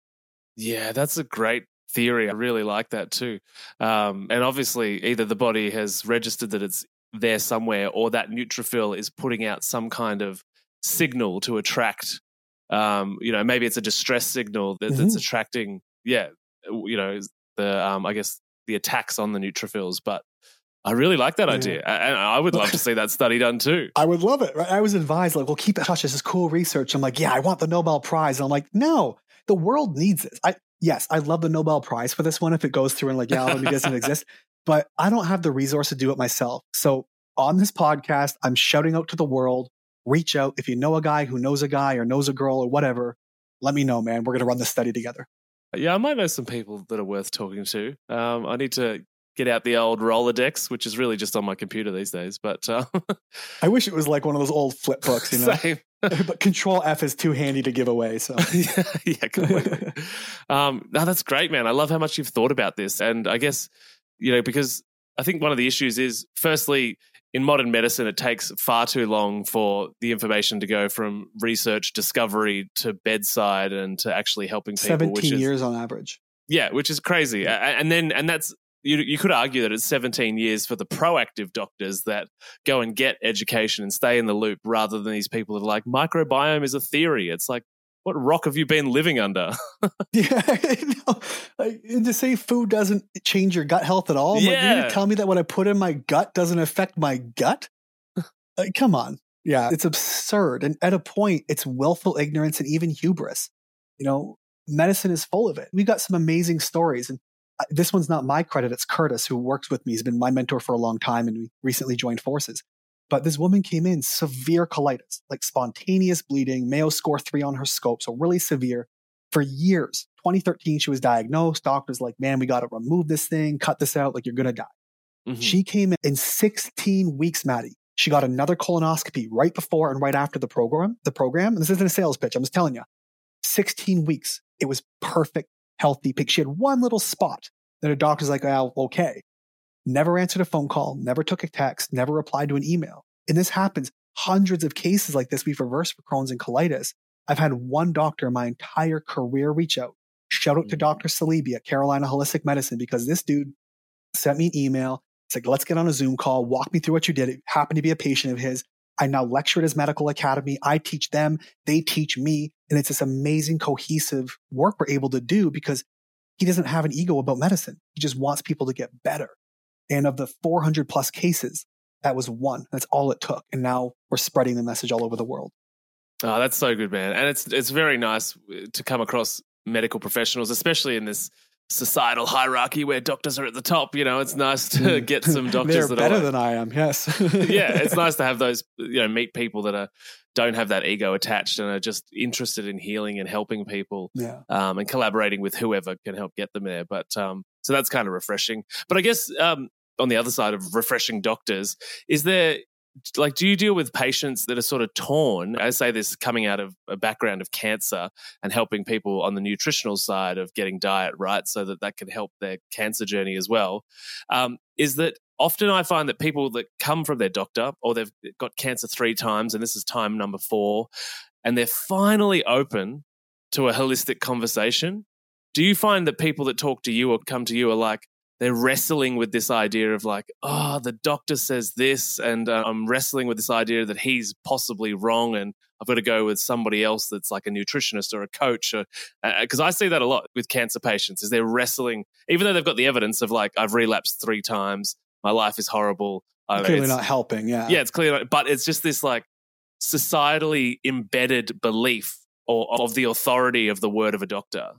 Yeah, that's a great theory. I really like that too. Um, and obviously, either the body has registered that it's there somewhere, or that neutrophil is putting out some kind of signal to attract. Um, you know, maybe it's a distress signal that, mm-hmm. that's attracting. Yeah, you know, the um, I guess the attacks on the neutrophils. But I really like that yeah. idea, and I would love to see that study done too. I would love it. Right? I was advised, like, well, keep in touch. This is cool research. I'm like, yeah, I want the Nobel Prize. And I'm like, no, the world needs this. I yes, I'd love the Nobel Prize for this one if it goes through and like, yeah, it doesn't exist. But I don't have the resource to do it myself. So on this podcast, I'm shouting out to the world. Reach out. If you know a guy who knows a guy or knows a girl or whatever, let me know, man. We're going to run this study together. Yeah, I might know some people that are worth talking to. Um, I need to get out the old Rolodex, which is really just on my computer these days. But uh, I wish it was like one of those old flip books, you know. Same. But Control F is too handy to give away. So yeah, yeah, completely. um, no, that's great, man. I love how much you've thought about this, and I guess you know because I think one of the issues is, firstly, in modern medicine, it takes far too long for the information to go from research discovery to bedside and to actually helping people. Seventeen which is, years on average. Yeah, which is crazy. And then, and that's you. You could argue that it's seventeen years for the proactive doctors that go and get education and stay in the loop, rather than these people that are like, microbiome is a theory. It's like, what rock have you been living under? yeah, no. Like, and to say food doesn't change your gut health at all. I'm yeah. Like, you're gonna tell me that what I put in my gut doesn't affect my gut? Like, come on. Yeah, it's absurd. And at a point, it's willful ignorance and even hubris. You know, medicine is full of it. We've got some amazing stories. And this one's not my credit. It's Curtis, who works with me. He's been my mentor for a long time, and we recently joined forces. But this woman came in, severe colitis, like spontaneous bleeding, Mayo score three on her scope, so really severe. For years, twenty thirteen, she was diagnosed. Doctors like, man, we got to remove this thing, cut this out, like you're going to die. Mm-hmm. She came in in sixteen weeks, Maddie. She got another colonoscopy right before and right after the program. The program, and this isn't a sales pitch, I'm just telling you. sixteen weeks, it was perfect, healthy pig. She had one little spot that her doctor's like, oh, okay. Never answered a phone call, never took a text, never replied to an email. And this happens. Hundreds of cases like this we've reversed for Crohn's and colitis. I've had one doctor in my entire career reach out. Shout out to Doctor Salibi at Carolina Holistic Medicine, because this dude sent me an email. It's like, let's get on a Zoom call, walk me through what you did. It happened to be a patient of his. I now lecture at his medical academy. I teach them, they teach me. And it's this amazing, cohesive work we're able to do, because he doesn't have an ego about medicine. He just wants people to get better. And of the four hundred plus cases, that was one. That's all it took. And now we're spreading the message all over the world. Oh, that's so good, man. And it's it's very nice to come across medical professionals, especially in this societal hierarchy where doctors are at the top. You know, it's nice to get some doctors They're that better are better than I am. Yes. yeah, it's nice to have those, you know, meet people that are don't have that ego attached and are just interested in healing and helping people, yeah. um, and collaborating with whoever can help get them there. But um, so that's kind of refreshing. But I guess um, on the other side of refreshing doctors, is there, like, do you deal with patients that are sort of torn? I say this coming out of a background of cancer and helping people on the nutritional side of getting diet right so that that can help their cancer journey as well. Um, is that often I find that people that come from their doctor, or they've got cancer three times and this is time number four, and they're finally open to a holistic conversation. Do you find that people that talk to you or come to you are like, they're wrestling with this idea of like, oh, the doctor says this, and uh, I'm wrestling with this idea that he's possibly wrong, and I've got to go with somebody else that's like a nutritionist or a coach, or because uh, I see that a lot with cancer patients, is they're wrestling, even though they've got the evidence of like, I've relapsed three times, my life is horrible. I clearly not helping, yeah. Yeah, it's clearly, but it's just this like societally embedded belief or of the authority of the word of a doctor.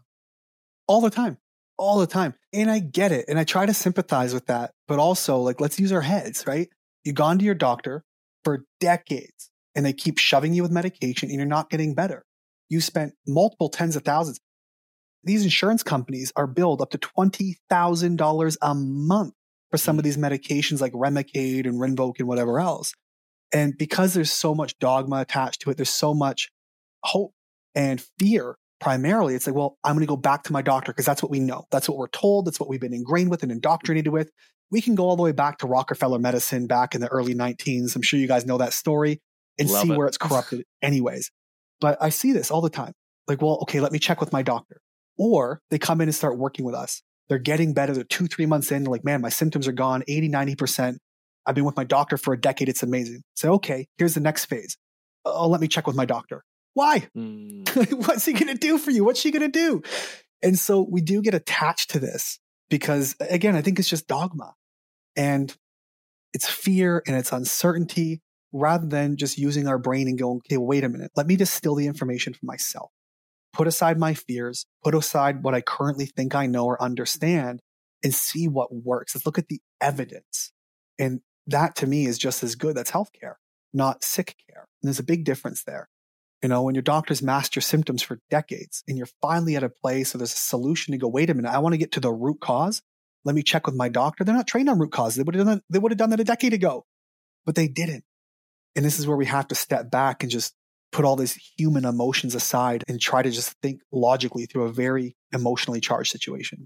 All the time. All the time. And I get it. And I try to sympathize with that. But also, like, let's use our heads, right? You've gone to your doctor for decades and they keep shoving you with medication and you're not getting better. You spent multiple tens of thousands. These insurance companies are billed up to twenty thousand dollars a month for some of these medications like Remicade and Rinvoq and whatever else. And because there's so much dogma attached to it, there's so much hope and fear. Primarily, it's like, well, I'm going to go back to my doctor because that's what we know. That's what we're told. That's what we've been ingrained with and indoctrinated with. We can go all the way back to Rockefeller medicine back in the early nineteens. I'm sure you guys know that story. and Love see it. where it's corrupted anyways. But I see this all the time. Like, well, okay, let me check with my doctor. Or they come in and start working with us. They're getting better. They're two, three months in. They're like, man, my symptoms are gone eighty, ninety percent. I've been with my doctor for a decade. It's amazing. So, okay, here's the next phase. Oh, let me check with my doctor. Why? Mm. What's he going to do for you? What's she going to do? And so we do get attached to this because, again, I think it's just dogma. And it's fear and it's uncertainty rather than just using our brain and going, okay, well, wait a minute. Let me distill the information for myself. Put aside my fears, put aside what I currently think I know or understand, and see what works. Let's look at the evidence. And that to me is just as good. That's healthcare, not sick care. And there's a big difference there. You know, when your doctors masked your symptoms for decades and you're finally at a place where there's a solution to go, wait a minute, I want to get to the root cause. Let me check with my doctor. They're not trained on root cause. They would have done that, they would have done that a decade ago, but they didn't. And this is where we have to step back and just put all these human emotions aside and try to just think logically through a very emotionally charged situation.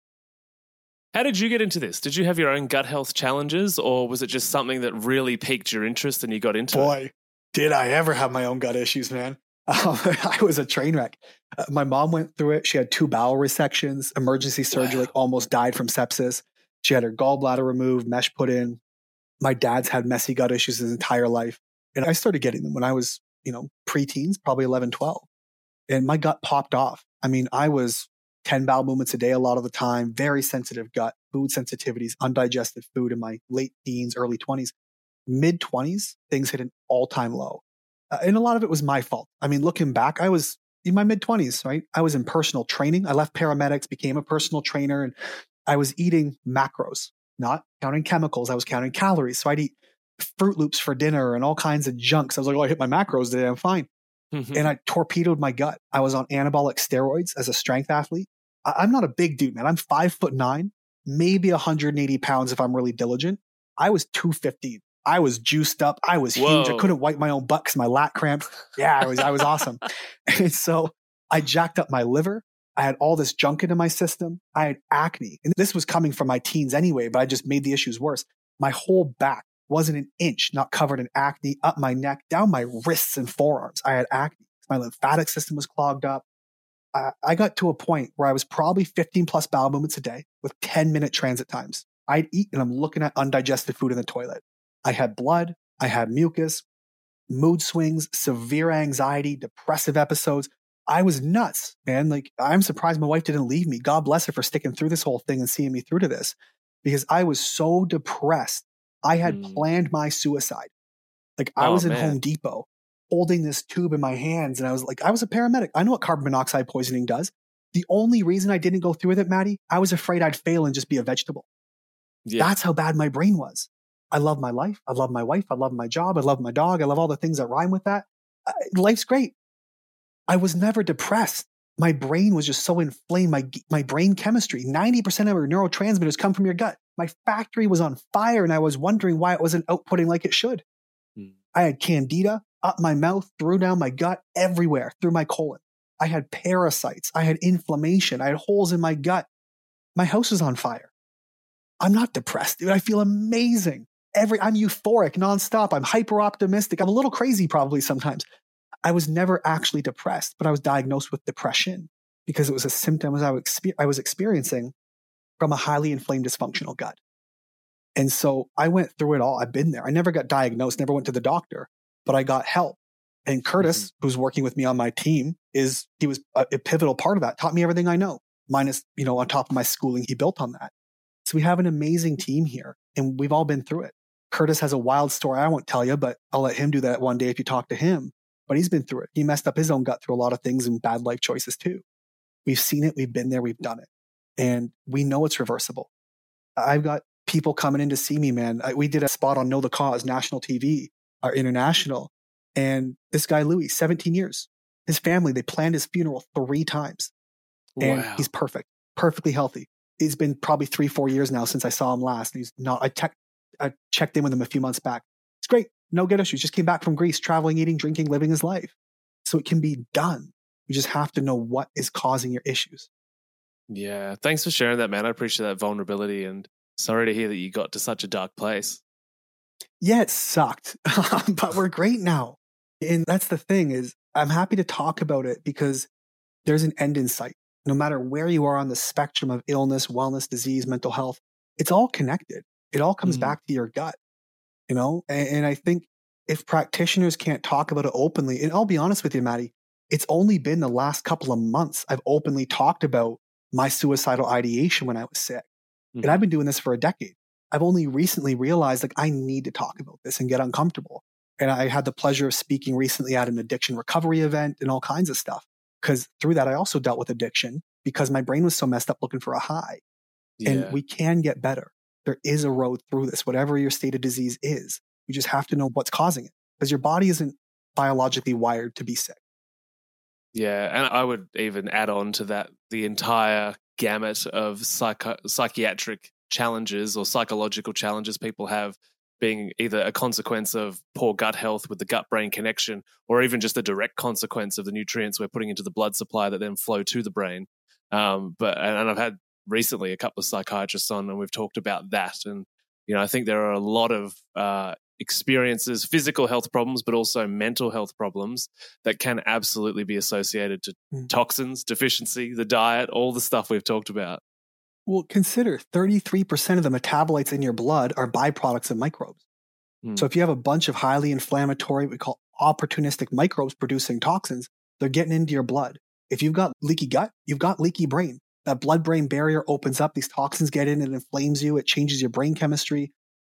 How did you get into this? Did you have your own gut health challenges, or was it just something that really piqued your interest and you got into Boy, it? Did I ever have my own gut issues, man. Um, I was a train wreck. Uh, my mom went through it. She had two bowel resections, emergency surgery, Wow. like almost died from sepsis. She had her gallbladder removed, mesh put in. My dad's had messy gut issues his entire life. And I started getting them when I was, you know, preteens, probably eleven, twelve. And my gut popped off. I mean, I was ten bowel movements a day a lot of the time, very sensitive gut, food sensitivities, undigested food in my late teens, early twenties. Mid twenties, things hit an all-time low. Uh, and a lot of it was my fault. I mean, looking back, I was in my mid twenties, right? I was in personal training. I left paramedics, became a personal trainer, and I was eating macros, not counting chemicals. I was counting calories. So I'd eat Fruit Loops for dinner and all kinds of junks. I was like, oh, I hit my macros today. I'm fine. Mm-hmm. And I torpedoed my gut. I was on anabolic steroids as a strength athlete. I- I'm not a big dude, man. I'm five foot nine, maybe one hundred eighty pounds if I'm really diligent. I was two fifteen. I was juiced up. I was Whoa. huge. I couldn't wipe my own butt because my lat cramped. Yeah, I was, I was awesome. And so I jacked up my liver. I had all this junk into my system. I had acne. And this was coming from my teens anyway, but I just made the issues worse. My whole back wasn't an inch not covered in acne, up my neck, down my wrists and forearms. I had acne. My lymphatic system was clogged up. I, I got to a point where I was probably fifteen plus bowel movements a day with ten minute transit times. I'd eat and I'm looking at undigested food in the toilet. I had blood. I had mucus, mood swings, severe anxiety, depressive episodes. I was nuts, man. Like, I'm surprised my wife didn't leave me. God bless her for sticking through this whole thing and seeing me through to this, because I was so depressed. I had mm. planned my suicide. Like, I oh, was in man. Home Depot holding this tube in my hands. And I was like, I was a paramedic. I know what carbon monoxide poisoning does. The only reason I didn't go through with it, Maddie, I was afraid I'd fail and just be a vegetable. Yeah. That's how bad my brain was. I love my life. I love my wife. I love my job. I love my dog. I love all the things that rhyme with that. Uh, life's great. I was never depressed. My brain was just so inflamed. My, my brain chemistry, ninety percent of our neurotransmitters come from your gut. My factory was on fire and I was wondering why it wasn't outputting like it should. Hmm. I had candida up my mouth, through down my gut, everywhere, through my colon. I had parasites. I had inflammation. I had holes in my gut. My house was on fire. I'm not depressed, dude. I feel amazing. Every, I'm euphoric nonstop. I'm hyper optimistic. I'm a little crazy probably sometimes. I was never actually depressed, but I was diagnosed with depression because it was a symptom I was, exper- I was experiencing from a highly inflamed dysfunctional gut. And so I went through it all. I've been there. I never got diagnosed, never went to the doctor, but I got help. And Curtis, mm-hmm. who's working with me on my team, is he was a, a pivotal part of that, taught me everything I know, minus, you know, on top of my schooling, he built on that. So we have an amazing team here and we've all been through it. Curtis has a wild story I won't tell you, but I'll let him do that one day if you talk to him. But he's been through it. He messed up his own gut through a lot of things and bad life choices too. We've seen it. We've been there. We've done it. And we know it's reversible. I've got people coming in to see me, man. I, we did a spot on Know the Cause, national T V, our international. And this guy, Louis, seventeen years, his family, they planned his funeral three times. And wow. He's perfect, perfectly healthy. It's been probably three, four years now since I saw him last. And he's not, I, te- I checked in with him a few months back. It's great. No gut issues. Just came back from Greece, traveling, eating, drinking, living his life. So it can be done. You just have to know what is causing your issues. Yeah. Thanks for sharing that, man. I appreciate that vulnerability and sorry to hear that you got to such a dark place. Yeah, it sucked, but we're great now. And that's the thing is I'm happy to talk about it because there's an end in sight. No matter where you are on the spectrum of illness, wellness, disease, mental health, it's all connected. It all comes mm-hmm. back to your gut, you know? And, and I think if practitioners can't talk about it openly, and I'll be honest with you, Maddie, it's only been the last couple of months I've openly talked about my suicidal ideation when I was sick. Mm-hmm. And I've been doing this for a decade. I've only recently realized like I need to talk about this and get uncomfortable. And I had the pleasure of speaking recently at an addiction recovery event and all kinds of stuff. Because through that, I also dealt with addiction because my brain was so messed up looking for a high. Yeah. And we can get better. There is a road through this, whatever your state of disease is. You just have to know what's causing it because your body isn't biologically wired to be sick. Yeah, and I would even add on to that the entire gamut of psycho- psychiatric challenges or psychological challenges people have being either a consequence of poor gut health with the gut-brain connection or even just a direct consequence of the nutrients we're putting into the blood supply that then flow to the brain. Um, but and I've had recently a couple of psychiatrists on and we've talked about that. And, you know, I think there are a lot of uh, experiences, physical health problems, but also mental health problems that can absolutely be associated to mm. toxins, deficiency, the diet, all the stuff we've talked about. Well, consider thirty-three percent of the metabolites in your blood are byproducts of microbes. Mm. So if you have a bunch of highly inflammatory, what we call opportunistic microbes producing toxins, they're getting into your blood. If you've got leaky gut, you've got leaky brain. That blood-brain barrier opens up, these toxins get in, it inflames you, it changes your brain chemistry.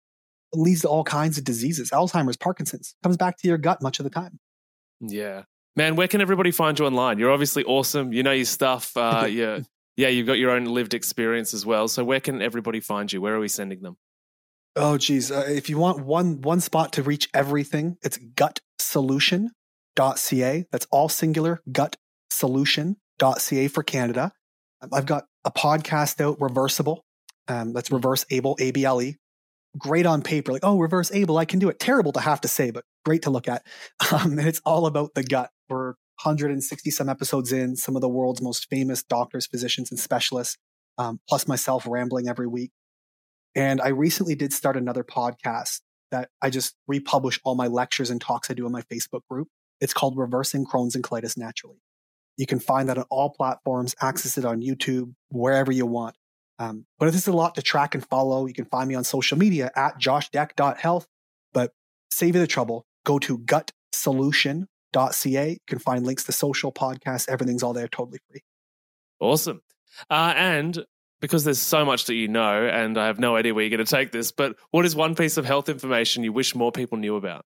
It leads to all kinds of diseases. Alzheimer's, Parkinson's, comes back to your gut much of the time. Yeah. Man, where can everybody find you online? You're obviously awesome. You know your stuff. Uh, yeah. Yeah, you've got your own lived experience as well. So where can everybody find you? Where are we sending them? Oh, geez. Uh, if you want one one spot to reach everything, it's gut solution dot c a. That's all singular, gut solution dot c a for Canada. I've got a podcast out, Reversible. Um, that's Reverse Able, A B L E. Great on paper. Like, oh, Reverse Able, I can do it. Terrible to have to say, but great to look at. Um, and it's all about the gut. We're one hundred sixty some episodes in, some of the world's most famous doctors, physicians, and specialists, um, plus myself rambling every week. And I recently did start another podcast that I just republish all my lectures and talks I do in my Facebook group. It's called Reversing Crohn's and Colitis Naturally. You can find that on all platforms, access it on YouTube, wherever you want. Um, but this is a lot to track and follow. You can find me on social media at josh deck dot health. But save you the trouble. Go to gut solution dot c a. You can find links to social podcasts. Everything's all there, totally free. Awesome. Uh, and because there's so much that you know, and I have no idea where you're going to take this, but what is one piece of health information you wish more people knew about?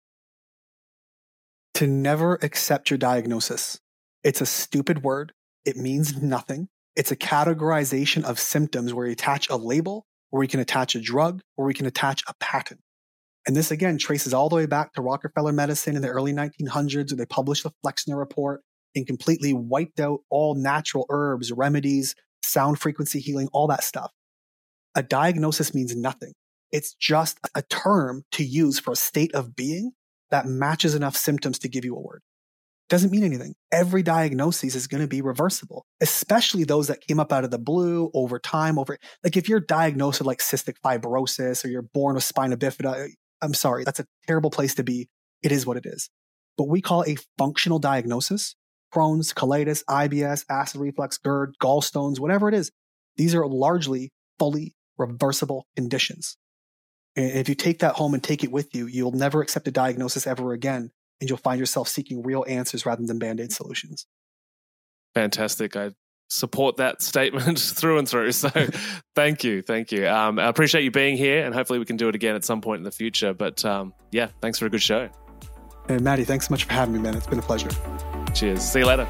To never accept your diagnosis. It's a stupid word. It means nothing. It's a categorization of symptoms where you attach a label, where we can attach a drug, or we can attach a patent. And this, again, traces all the way back to Rockefeller medicine in the early nineteen hundreds, where they published the Flexner Report and completely wiped out all natural herbs, remedies, sound frequency healing, all that stuff. A diagnosis means nothing. It's just a term to use for a state of being that matches enough symptoms to give you a word. Doesn't mean anything. Every diagnosis is going to be reversible, especially those that came up out of the blue over time. Over like if you're diagnosed with like cystic fibrosis or you're born with spina bifida, I'm sorry, that's a terrible place to be. It is what it is. But we call a functional diagnosis, Crohn's, colitis, I B S, acid reflux, GERD, gallstones, whatever it is. These are largely fully reversible conditions. And if you take that home and take it with you, you'll never accept a diagnosis ever again. And you'll find yourself seeking real answers rather than Band-Aid solutions. Fantastic. I support that statement through and through. So thank you. Thank you. Um, I appreciate you being here, and hopefully we can do it again at some point in the future. But um, yeah, thanks for a good show. Hey, Maddie, thanks so much for having me, man. It's been a pleasure. Cheers. See you later.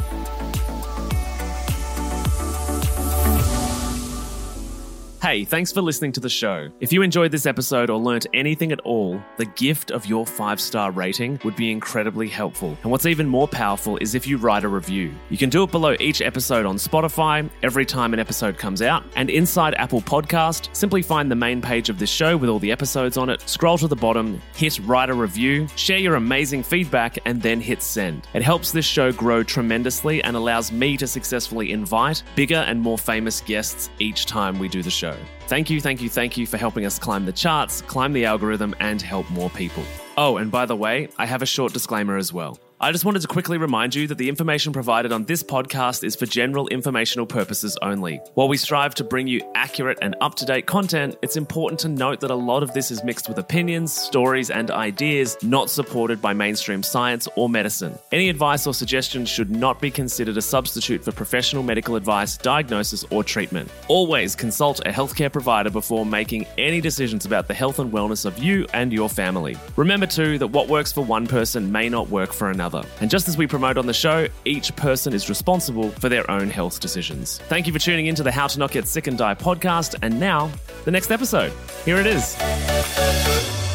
Hey, thanks for listening to the show. If you enjoyed this episode or learnt anything at all, the gift of your five-star rating would be incredibly helpful. And what's even more powerful is if you write a review. You can do it below each episode on Spotify, every time an episode comes out, and inside Apple Podcast, simply find the main page of this show with all the episodes on it, scroll to the bottom, hit write a review, share your amazing feedback, and then hit send. It helps this show grow tremendously and allows me to successfully invite bigger and more famous guests each time we do the show. Thank you, thank you, thank you for helping us climb the charts, climb the algorithm, and help more people. Oh, and by the way, I have a short disclaimer as well. I just wanted to quickly remind you that the information provided on this podcast is for general informational purposes only. While we strive to bring you accurate and up-to-date content, it's important to note that a lot of this is mixed with opinions, stories, and ideas not supported by mainstream science or medicine. Any advice or suggestions should not be considered a substitute for professional medical advice, diagnosis, or treatment. Always consult a healthcare provider before making any decisions about the health and wellness of you and your family. Remember too that what works for one person may not work for another. And just as we promote on the show, each person is responsible for their own health decisions. Thank you for tuning into the How to Not Get Sick and Die podcast. And now, the next episode. Here it is.